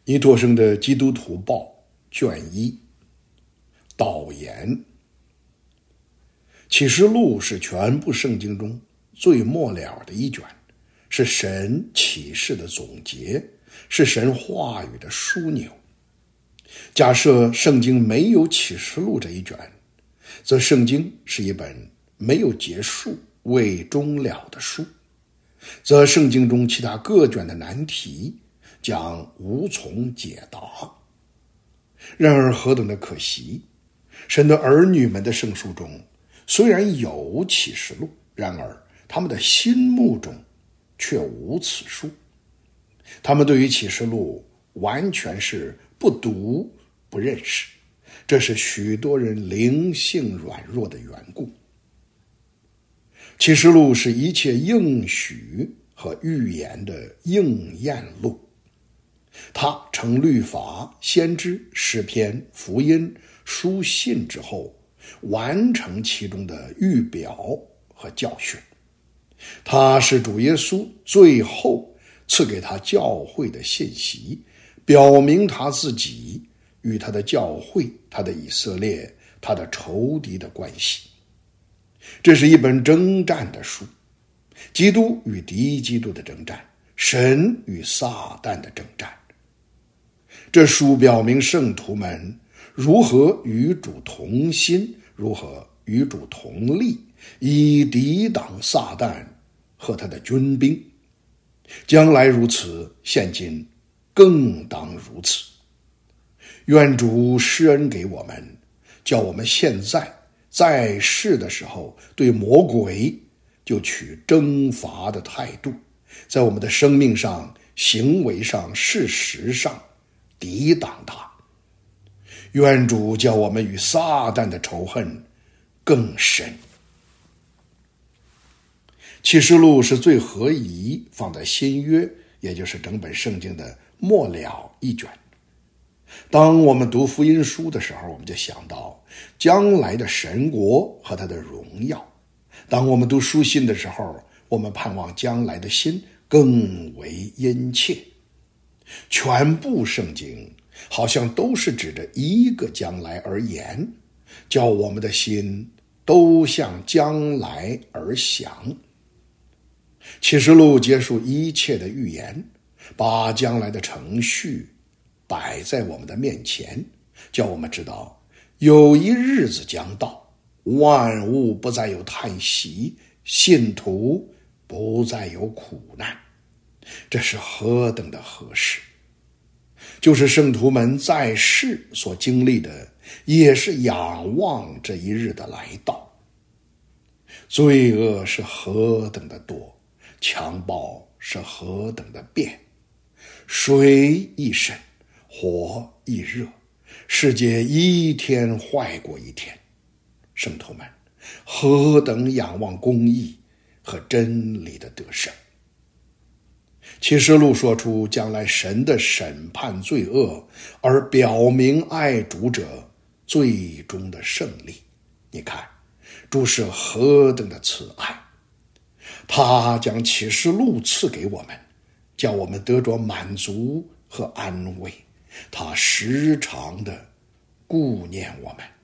尼托生的基督徒报卷1导言。启示录是全部圣经中最末了的一卷，是神启示的总结，是神话语的枢纽。假设圣经没有启示录这一卷，则圣经是一本没有结束、未终了的书，则圣经中其他各卷的难题将无从解答。然而何等的可惜，神的儿女们的圣书中虽然有启示录，然而他们的心目中却无此书。他们对于启示录完全是不读不认识，这是许多人灵性软弱的缘故。启示录是一切应许和预言的应验录，它承律法、先知、诗篇、福音、书信之后，完成其中的预表和教训。它是主耶稣最后赐给他教会的信息，表明他自己与他的教会、他的以色列、他的仇敌的关系。这是一本征战的书，基督与敌基督的征战，神与撒旦的征战。这书表明圣徒们如何与主同心，如何与主同力，以抵挡撒旦和他的军兵。将来如此，现今更当如此。愿主施恩给我们，叫我们现在世的时候，对魔鬼就取征伐的态度，在我们的生命上、行为上、事实上抵挡他。愿主叫我们与撒旦的仇恨更深。启示录是最合宜放在新约，也就是整本圣经的末了一卷。当我们读福音书的时候，我们就想到将来的神国和他的荣耀。当我们读书信的时候，我们盼望将来的心更为殷切。全部圣经好像都是指着一个将来而言，叫我们的心都向将来而想。启示录结束一切的预言，把将来的程序摆在我们的面前，叫我们知道有一日子将到，万物不再有叹息，信徒不再有苦难。这是何等的合适！就是圣徒们在世所经历的，也是仰望这一日的来到。罪恶是何等的多，强暴是何等的变，水一深，火一热，世界一天坏过一天。圣徒们何等仰望公义和真理的得胜。启示录说出将来神的审判罪恶，而表明爱主者最终的胜利。你看，主是何等的慈爱，他将启示录赐给我们，叫我们得着满足和安慰。他时常的顾念我们。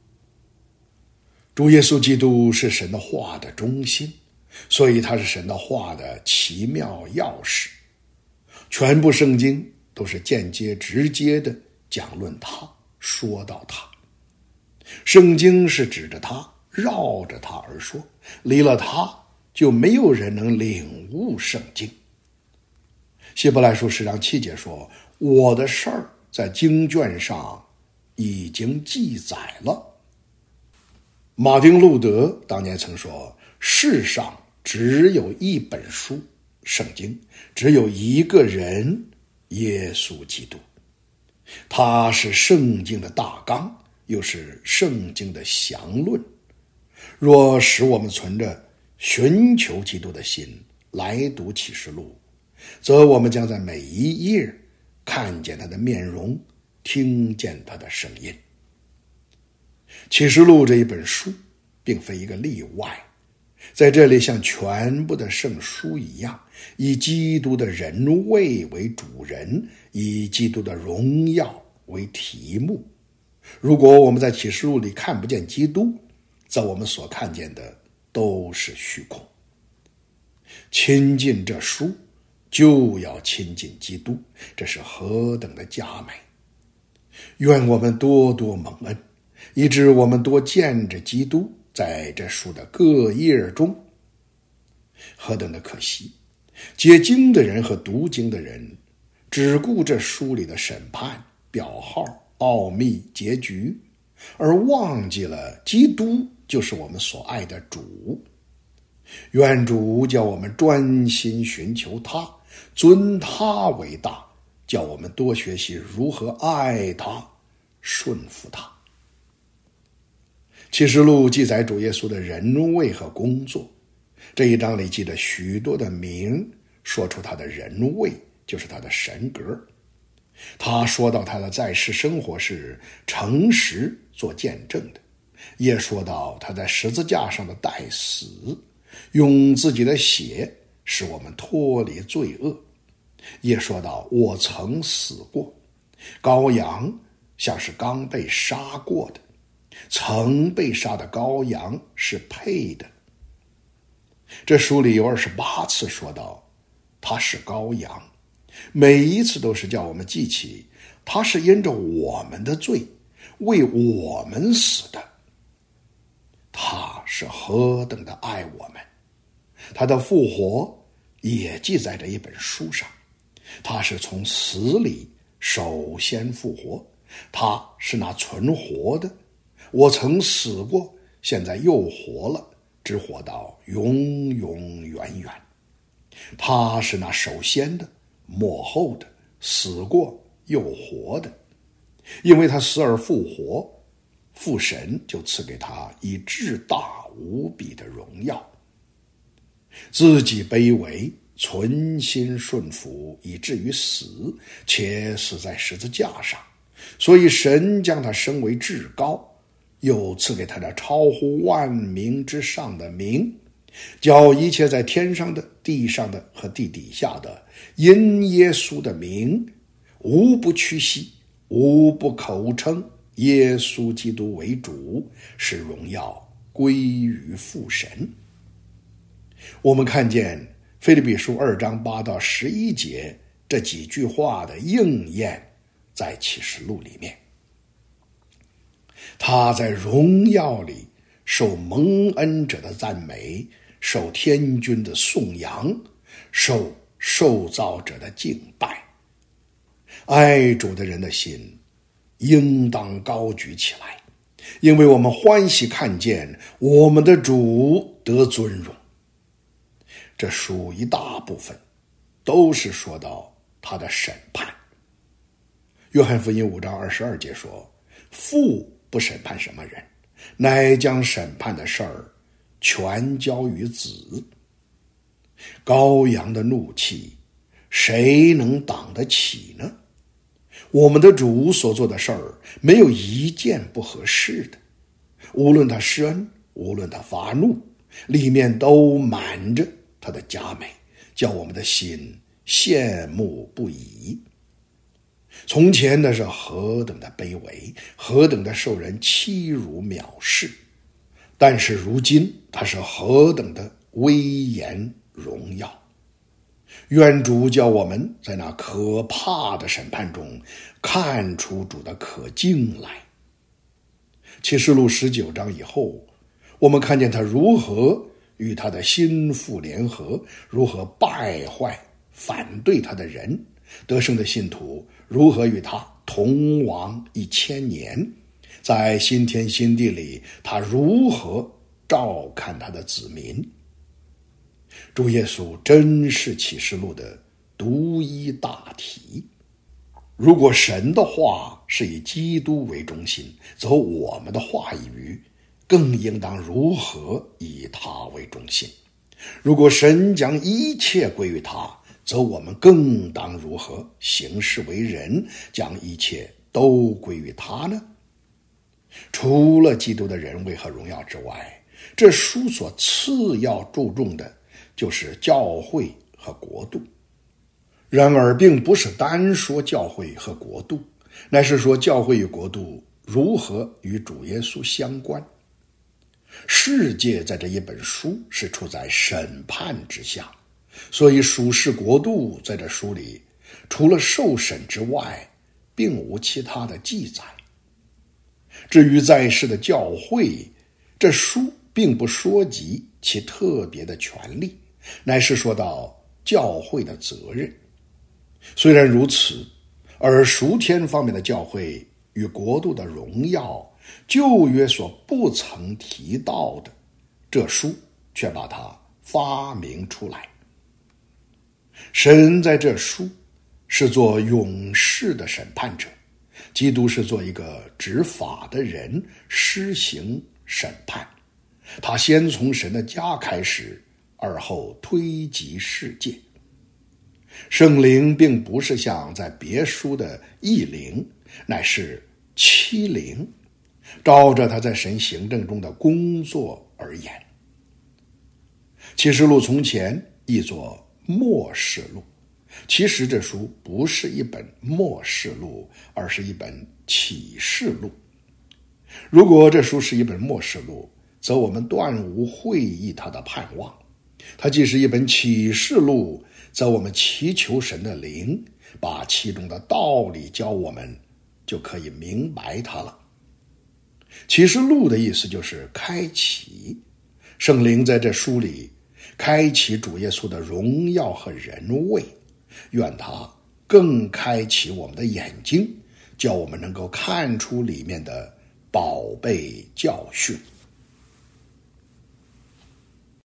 主耶稣基督是神的话的中心，所以他是神的话的奇妙钥匙。全部圣经都是间接直接的讲论他，说到他。圣经是指着他，绕着他而说，离了他就没有人能领悟圣经。希伯来书10章7节说，我的事儿在经卷上已经记载了。马丁路德当年曾说，世上只有一本书，圣经，只有一个人，耶稣基督。他是圣经的大纲，又是圣经的详论。若使我们存着寻求基督的心来读启示录，则我们将在每一页看见他的面容，听见他的声音。启示录这一本书并非一个例外， 在这里像全部的圣书一样，以基督的人位为主人，以基督的荣耀为题目。如果我们在启示录里看不见基督，则我们所看见的都是虚空。亲近这书，就要亲近基督，这是何等的佳美！愿我们多多蒙恩，以致我们多见着基督在这书的各页中。何等的可惜，解经的人和读经的人只顾这书里的审判、表号、奥秘、结局，而忘记了基督就是我们所爱的主。愿主叫我们专心寻求他，尊他为大，叫我们多学习如何爱他，顺服他。启示录记载主耶稣的人位和工作，这一章里记着许多的名，说出他的人位，就是他的神格。他说到他的在世生活是诚实做见证的，也说到他在十字架上的代死，用自己的血使我们脱离罪恶，也说到我曾死过，羔羊像是刚被杀过的，曾被杀的羔羊是配的。这书里有28次说到他是羔羊，每一次都是叫我们记起他是因着我们的罪为我们死的，他是何等的爱我们。他的复活也记在这一本书上，他是从死里首先复活，他是那存活的，我曾死过，现在又活了，直活到永永远远。他是那首先的，末后的，死过又活的。因为他死而复活，父神就赐给他以至大无比的荣耀。自己卑微，存心顺服，以至于死，且死在十字架上。所以神将他升为至高，又赐给他这超乎万名之上的名，叫一切在天上的、地上的和地底下的，因耶稣的名，无不屈膝，无不口称耶稣基督为主，使荣耀归于父神。我们看见腓立比书2章8到11节这几句话的应验在启示录里面。他在荣耀里受蒙恩者的赞美，受天君的颂扬，受受造者的敬拜。爱主的人的心应当高举起来，因为我们欢喜看见我们的主得尊荣。这书一大部分都是说到他的审判。约翰福音5章22节说，父不审判什么人，乃将审判的事儿全交于子。羔羊的怒气，谁能挡得起呢？我们的主所做的事儿，没有一件不合适的。无论他施恩，无论他发怒，里面都满着他的佳美，叫我们的心羡慕不已。从前那是何等的卑微，何等的受人欺辱藐视，但是如今他是何等的威严荣耀。愿主叫我们在那可怕的审判中看出主的可敬来。启示录19章以后，我们看见他如何与他的心腹联合，如何败坏反对他的人，得胜的信徒如何与他同亡1000年，在新天新地里他如何照看他的子民。主耶稣真是启示录的独一大题。如果神的话是以基督为中心，则我们的话语更应当如何以他为中心。如果神将一切归于他，则我们更当如何行事为人，将一切都归于他呢？除了基督的人位和荣耀之外， 这书所次要注重的就是教会和国度。然而并不是单说教会和国度，乃是说教会与国度如何与主耶稣相关。世界在这一本书是处在审判之下，所以属世国度在这书里除了受审之外，并无其他的记载。至于在世的教会，这书并不说及其特别的权利，乃是说到教会的责任。虽然如此，而属天方面的教会与国度的荣耀，旧约所不曾提到的，这书却把它发明出来。神在这书是做永世的审判者，基督是做一个执法的人，施行审判。他先从神的家开始，而后推及世界。圣灵并不是像在别书的异灵，乃是七灵，照着他在神行政中的工作而言。启示录从前译作默示录，其实这书不是一本默示录，而是一本启示录。如果这书是一本默示录，则我们断无会意它的盼望。它既是一本启示录，则我们祈求神的灵把其中的道理教我们，就可以明白它了。启示录的意思就是开启，圣灵在这书里开启主耶稣的荣耀和人位，愿他更开启我们的眼睛，叫我们能够看出里面的宝贝教训。